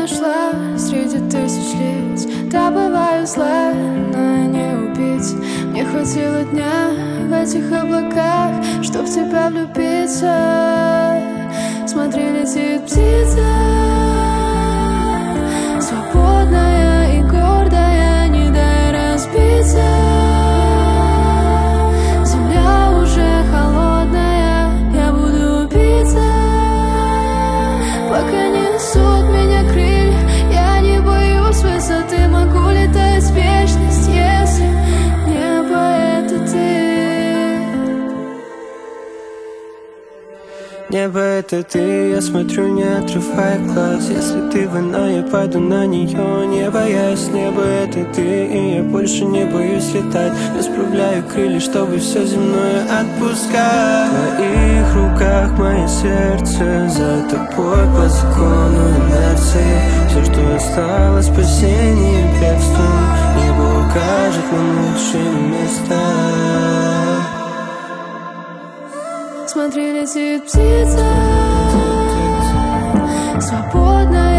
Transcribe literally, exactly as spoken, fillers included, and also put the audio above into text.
нашла среди тысяч лиц. Да, бываю зла, но я не убийца. Мне хватило дня в этих облаках, чтоб в тебя влюбиться. Смотри, летит птица, свободная и гордая, не дай разбиться. Земля уже холодная, я буду убийца. Пока несут меня крылья, я не боюсь высоты. Могу летать в вечность, если небо — это ты. Небо — это ты, я смотрю, не отрывая глаз. Если ты война, я пойду на нее, не боясь. Небо — это ты, и я больше не боюсь летать. Расправляю крылья, чтобы все земное отпускать. В твоих руках мое сердце, за тобой по закону инерции. Все, что осталось, спасение бегством. Небо укажет нам лучшие места. Смотри, летит птица, свободная